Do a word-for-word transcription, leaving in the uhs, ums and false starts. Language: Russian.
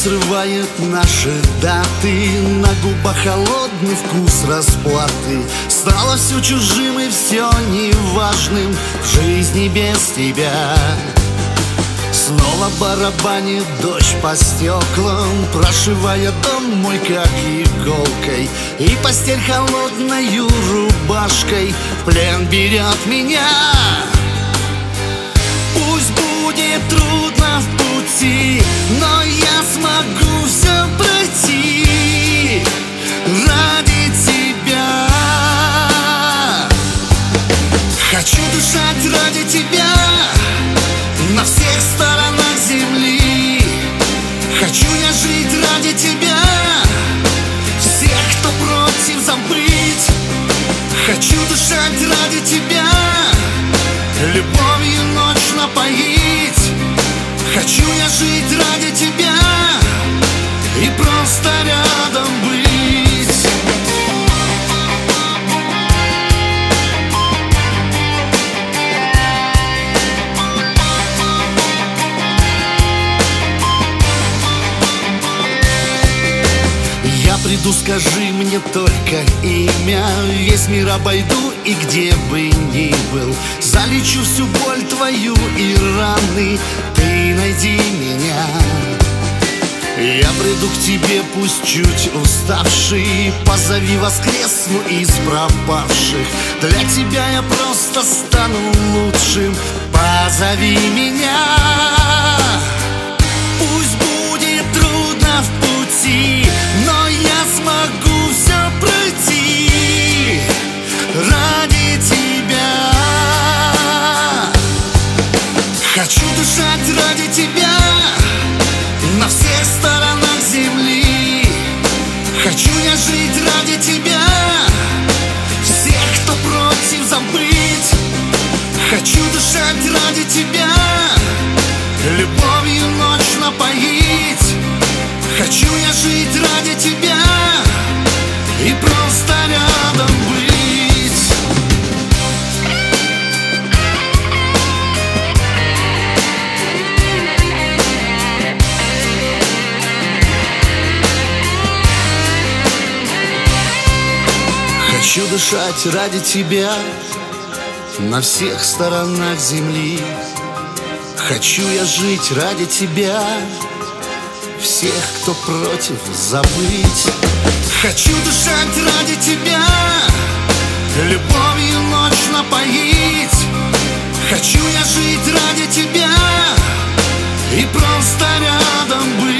срывает наши даты, на губах холодный вкус расплаты. Стало все чужим и все неважным в жизни без тебя. Снова барабанит дождь по стеклам, прошивая дом мой как иголкой, и постель холодною рубашкой в плен берет меня. Пусть будет трудно в пути, но я смогу все пройти ради тебя. Хочу дышать ради тебя на всех сторонах земли. Хочу я жить ради тебя, всех, кто против, забыть. Хочу дышать ради тебя, любовью ночь напоить. Хочу я жить ради тебя и просто рядом быть. Я приду, скажи мне только имя, весь мир обойду и где бы ни был. Залечу всю боль твою и раны, ты найди меня. Я приду к тебе, пусть чуть уставший, позови, воскресну из пропавших. Для тебя я просто стану лучшим, позови меня. Пусть будет трудно в пути, но я смогу все пройти ради тебя. Хочу дышать ради тебя на всех сторонах земли. Хочу я жить ради тебя, всех, кто против, забыть. Хочу дышать ради тебя, любовью ночь напоить. Хочу я жить ради тебя и просто рядом быть. Хочу дышать ради тебя на всех сторонах земли. Хочу я жить ради тебя, всех, кто против, забыть. Хочу дышать ради тебя, любовью ночь напоить. Хочу я жить ради тебя и просто рядом быть.